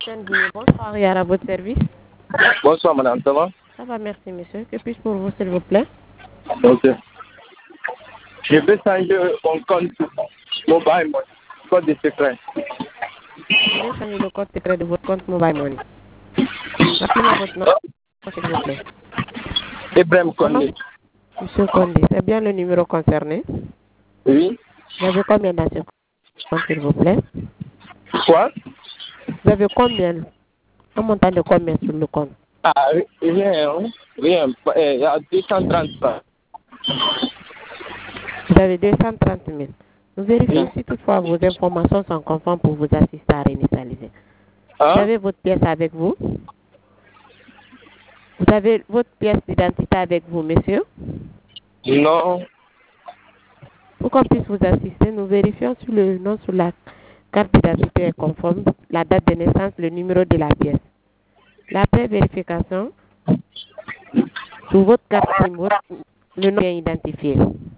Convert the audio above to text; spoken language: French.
Guinée, bonsoir, et à votre service. Bonsoir madame, ça va? Ça va, merci monsieur. Que puis-je pour vous, s'il vous plaît? Ok. Je veux changer mon compte mobile money, code de secret. Vous voulez changer le code secret de votre compte Mobile Money. Rappelez-moi votre nom, s'il vous plaît. Ibrahim Comment? Kondé. Monsieur Condé, c'est bien le numéro concerné. Oui. Vous avez combien dans ce compte, s'il vous plaît? Quoi? Vous avez combien? Un montant de combien sur le compte? Ah, rien, hein? Rien. Il y a 230 francs. Vous avez 230 000. Nous vérifions Oui. si toutefois vos informations sont conformes pour vous assister à réinitialiser. Vous Hein? avez votre pièce avec vous? Vous avez votre pièce d'identité avec vous, monsieur? Non. Pour qu'on puisse vous assister, nous vérifions si le nom sur la carte d'identité est conforme, la date de naissance, le numéro de la pièce. Après vérification, sur votre carte SIM, le nom est identifié.